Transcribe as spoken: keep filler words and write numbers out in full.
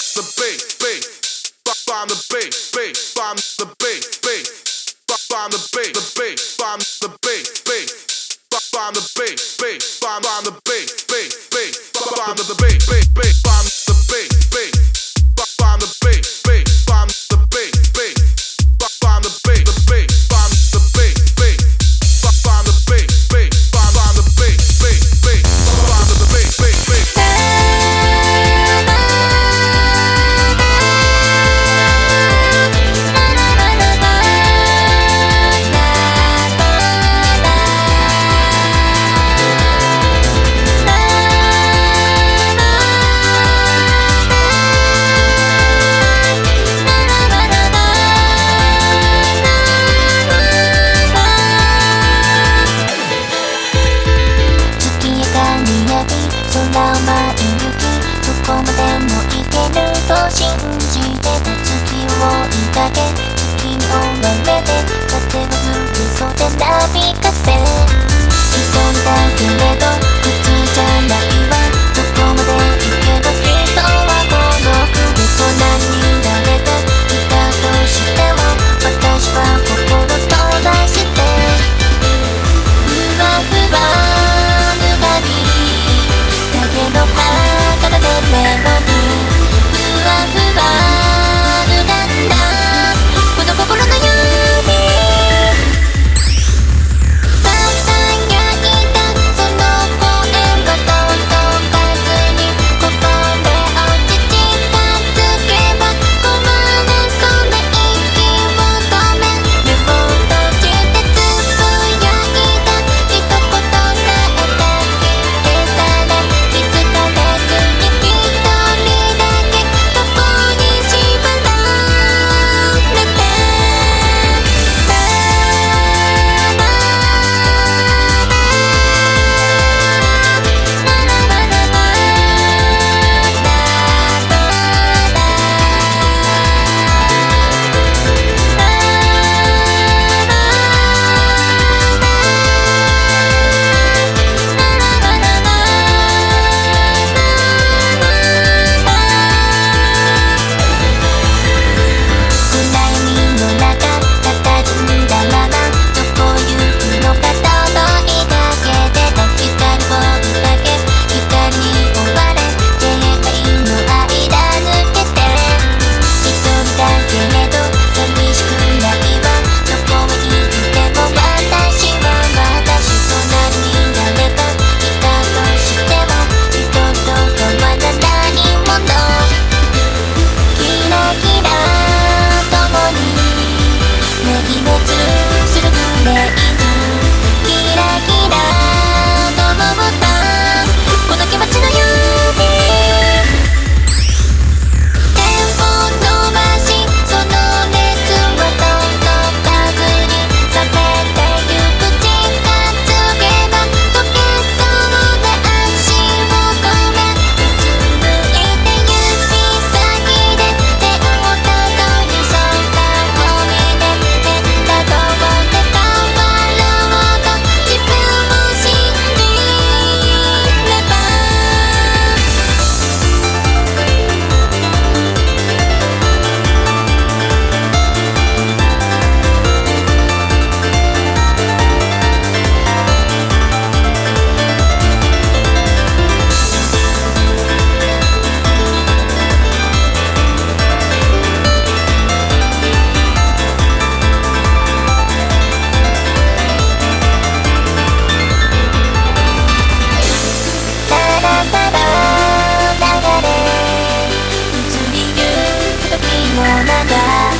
the bass, bass, find the bass, bass, find the bass, bass, find the bass, the bass, find the bass, bass, find the bass, bass, find the bass, bass, bass, find the bass, bass, bass, find the bass, bass, find the bass, bass, find the bass, bass, find the bass, the bass, find the bass, bass, find the bass, bass, find the bass, bass, bass, find the bass, bass, bass. 空を舞い行きどこまでも行けると信じてた月を追いかけ月に追われて風を吹き袖なびかせ一人だけれど普通じゃないわどこまで行けば人は孤独でそんなに誰かいたとしても私は心閉ざしてふわふわぬがりの肌でメロディーふわふわ歪んだこの心の指ささやいたその声がどんどん数にここで落ち近づけば困るその息を止め目を閉じてつぶやいた一言さえだけ消され気づかれずに一人だけどこに縛られて流れ移りゆく時の流れ